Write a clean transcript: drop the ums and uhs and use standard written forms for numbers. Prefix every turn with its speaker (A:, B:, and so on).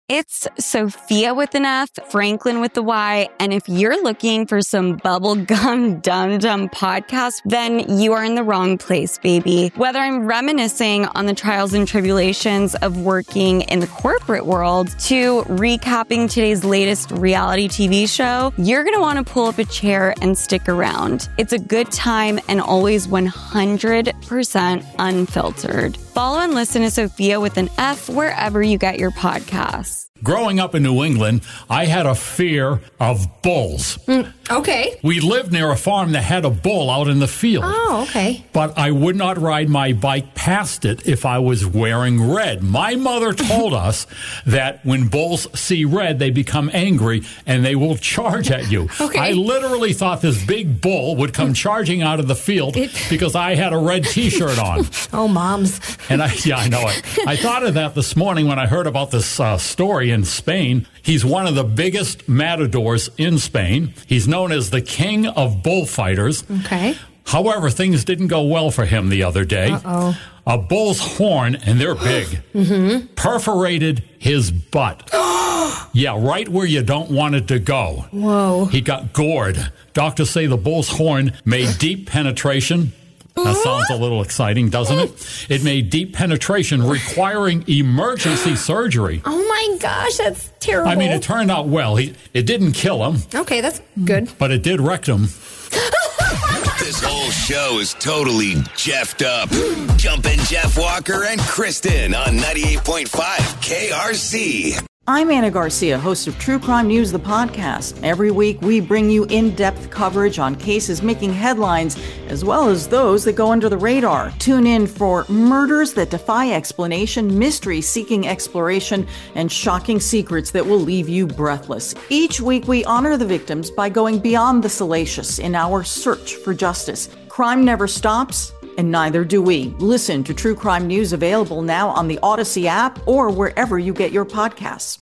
A: It's Sophia with an F, Franklin with the Y, and if you're looking for some bubblegum dum-dum podcast, then you are in the wrong place, baby. Whether I'm reminiscing on the trials and tribulations of working in the corporate world to recapping today's latest reality TV show, you're going to want to pull up a chair and stick around. It's a good time and always 100% unfiltered. Follow and listen to Sophia with an F wherever you get your podcasts.
B: Growing up in New England, I had a fear of bulls.
C: Okay.
B: We lived near a farm that had a bull out in the field.
C: Oh, okay.
B: But I would not ride my bike past it if I was wearing red. My mother told us that when bulls see red, they become angry and they will charge at you.
C: Okay.
B: I literally thought this big bull would come charging out of the field because I had a red T-shirt on.
C: Oh, moms.
B: And I know it. I thought of that this morning when I heard about this story in Spain. He's one of the biggest matadors in Spain. He's known as the king of bullfighters.
C: Okay.
B: However, things didn't go well for him the other day.
C: Uh-oh.
B: A bull's horn, and they're big, perforated his butt. Yeah, right where you don't want it to go.
C: Whoa.
B: He got gored. Doctors say the bull's horn made deep penetration. That sounds a little exciting, doesn't it? It made deep penetration requiring emergency surgery.
C: Oh, my gosh, that's terrible.
B: I mean, it turned out well. It didn't kill him.
C: Okay, that's good.
B: But it did wreck him.
D: This whole show is totally Jeffed up. Jumpin' Jeff Walker and Kristen on 98.5 KRC.
E: I'm Anna Garcia, host of True Crime News, the podcast. Every week, we bring you in-depth coverage on cases making headlines, as well as those that go under the radar. Tune in for murders that defy explanation, mystery seeking exploration, and shocking secrets that will leave you breathless. Each week, we honor the victims by going beyond the salacious in our search for justice. Crime never stops, and neither do we. Listen to True Crime News, available now on the Odyssey app or wherever you get your podcasts.